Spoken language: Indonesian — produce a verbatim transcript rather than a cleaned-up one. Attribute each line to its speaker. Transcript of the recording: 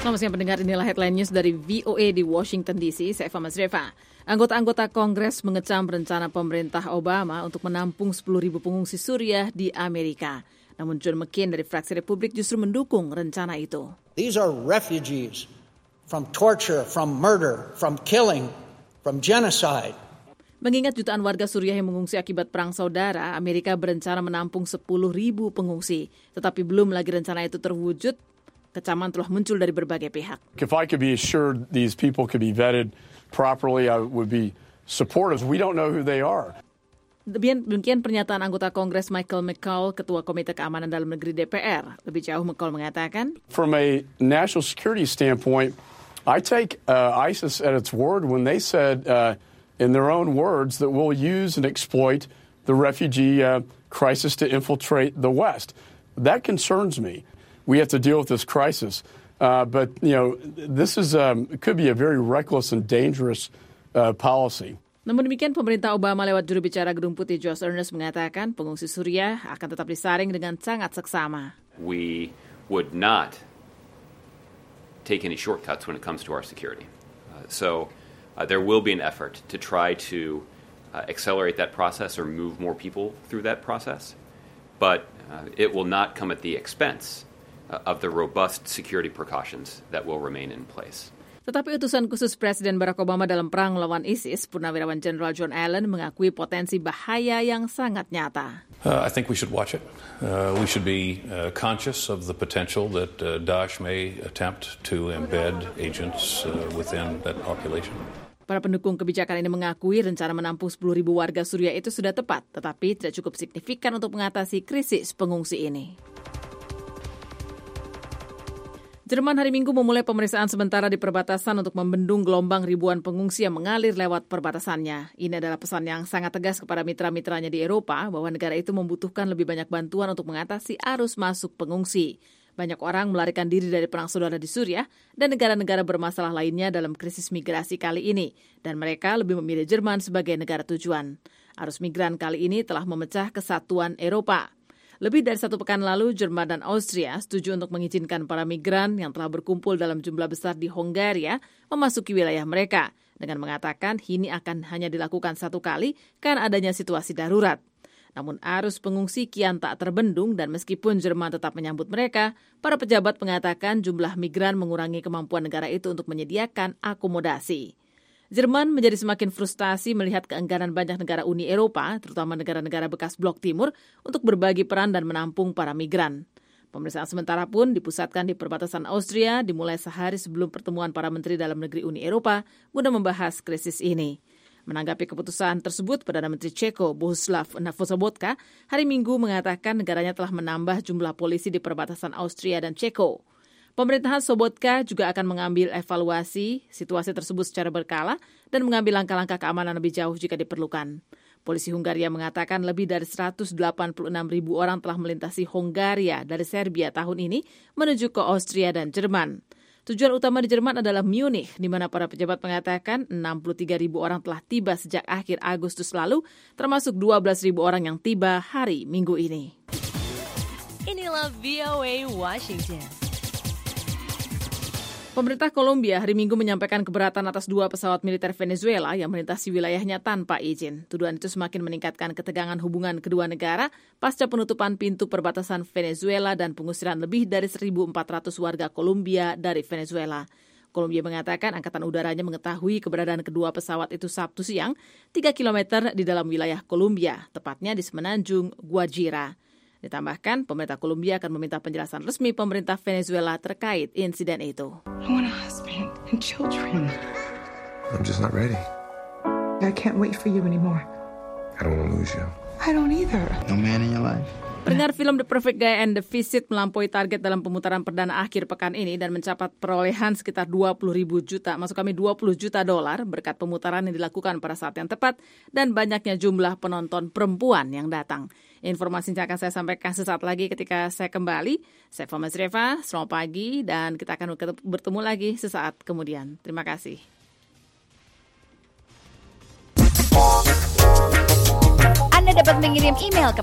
Speaker 1: Selamat siang pendengar, inilah headline news dari V O A di Washington D C. Saya Eva Mazreva. Anggota-anggota Kongres mengecam rencana pemerintah Obama untuk menampung sepuluh ribu pengungsi Suriah di Amerika. Namun John McCain dari fraksi Republik justru mendukung rencana itu.
Speaker 2: These are refugees from torture, from murder, from killing, from genocide.
Speaker 1: Mengingat jutaan warga Suriah yang mengungsi akibat perang saudara, Amerika berencana menampung sepuluh ribu pengungsi. Tetapi belum lagi rencana itu terwujud, kecaman telah muncul dari berbagai pihak.
Speaker 3: If I could be assured these people could be vetted properly, I would be supportive. We don't know who they are.
Speaker 1: Demikian pernyataan anggota Kongres Michael McCaul, Ketua Komite Keamanan Dalam Negeri D P R. Lebih jauh, McCaul mengatakan,
Speaker 3: From a national security standpoint, I take uh, ISIS at its word when they said, uh, in their own words, that we'll use and exploit the refugee uh, crisis to infiltrate the West. That concerns me. We have to deal with this crisis. Uh, but, you know, this is um, could be a very reckless and dangerous uh, policy.
Speaker 1: Namun demikian, pemerintah Obama lewat juru bicara Gedung Putih Josh Earnest mengatakan pengungsi Suriah akan tetap disaring dengan sangat seksama.
Speaker 4: We would not take any shortcuts when it comes to our security. Uh, so uh, there will be an effort to try to uh, accelerate that process or move more people through that process. But uh, it will not come at the expense uh, of the robust security precautions that will remain in place.
Speaker 1: Tetapi utusan khusus Presiden Barack Obama dalam perang melawan ISIS, Purnawirawan Jenderal John Allen, mengakui potensi bahaya yang sangat nyata.
Speaker 5: Uh, I think we should watch it. Uh, we should be uh, conscious of the potential that uh, Daesh may attempt to embed agents uh, within that population.
Speaker 1: Para pendukung kebijakan ini mengakui rencana menampung sepuluh ribu warga Suriah itu sudah tepat, tetapi tidak cukup signifikan untuk mengatasi krisis pengungsi ini. Jerman hari Minggu memulai pemeriksaan sementara di perbatasan untuk membendung gelombang ribuan pengungsi yang mengalir lewat perbatasannya. Ini adalah pesan yang sangat tegas kepada mitra-mitranya di Eropa bahwa negara itu membutuhkan lebih banyak bantuan untuk mengatasi arus masuk pengungsi. Banyak orang melarikan diri dari perang saudara di Suriah dan negara-negara bermasalah lainnya dalam krisis migrasi kali ini, dan mereka lebih memilih Jerman sebagai negara tujuan. Arus migran kali ini telah memecah kesatuan Eropa. Lebih dari satu pekan lalu, Jerman dan Austria setuju untuk mengizinkan para migran yang telah berkumpul dalam jumlah besar di Hongaria memasuki wilayah mereka, dengan mengatakan ini akan hanya dilakukan satu kali karena adanya situasi darurat. Namun arus pengungsi kian tak terbendung dan meskipun Jerman tetap menyambut mereka, para pejabat mengatakan jumlah migran mengurangi kemampuan negara itu untuk menyediakan akomodasi. Jerman menjadi semakin frustasi melihat keengganan banyak negara Uni Eropa, terutama negara-negara bekas Blok Timur, untuk berbagi peran dan menampung para migran. Pemeriksaan sementara pun dipusatkan di perbatasan Austria dimulai sehari sebelum pertemuan para menteri dalam negeri Uni Eropa guna membahas krisis ini. Menanggapi keputusan tersebut, Perdana Menteri Ceko Bohuslav Sobotka hari Minggu mengatakan negaranya telah menambah jumlah polisi di perbatasan Austria dan Ceko. Pemerintahan Sobotka juga akan mengambil evaluasi situasi tersebut secara berkala dan mengambil langkah-langkah keamanan lebih jauh jika diperlukan. Polisi Hungaria mengatakan lebih dari seratus delapan puluh enam ribu orang telah melintasi Hongaria dari Serbia tahun ini menuju ke Austria dan Jerman. Tujuan utama di Jerman adalah Munich, di mana para pejabat mengatakan enam puluh tiga ribu orang telah tiba sejak akhir Agustus lalu, termasuk dua belas ribu orang yang tiba hari Minggu ini.
Speaker 6: Inilah V O A Washington.
Speaker 1: Pemerintah Kolombia hari Minggu menyampaikan keberatan atas dua pesawat militer Venezuela yang melintasi wilayahnya tanpa izin. Tuduhan itu semakin meningkatkan ketegangan hubungan kedua negara pasca penutupan pintu perbatasan Venezuela dan pengusiran lebih dari seribu empat ratus warga Kolombia dari Venezuela. Kolombia mengatakan angkatan udaranya mengetahui keberadaan kedua pesawat itu Sabtu siang, tiga kilometer di dalam wilayah Kolombia, tepatnya di semenanjung Guajira. Ditambahkan, pemerintah Kolombia akan meminta penjelasan resmi pemerintah Venezuela terkait insiden itu.
Speaker 7: I want a husband and children.
Speaker 8: I'm just not ready.
Speaker 7: I can't wait for you anymore.
Speaker 8: I don't want to lose you.
Speaker 7: I don't either.
Speaker 8: No man in your life.
Speaker 1: Pendengar, film The Perfect Guy and The Visit melampaui target dalam pemutaran perdana akhir pekan ini dan mencapai perolehan sekitar dua puluh ribu juta, maksud kami dua puluh juta dolar berkat pemutaran yang dilakukan pada saat yang tepat dan banyaknya jumlah penonton perempuan yang datang. Informasinya akan saya sampaikan sesaat lagi ketika saya kembali. Saya Eva Mazreva, selamat pagi dan kita akan bertemu lagi sesaat kemudian. Terima kasih.
Speaker 6: Anda dapat mengirim email ke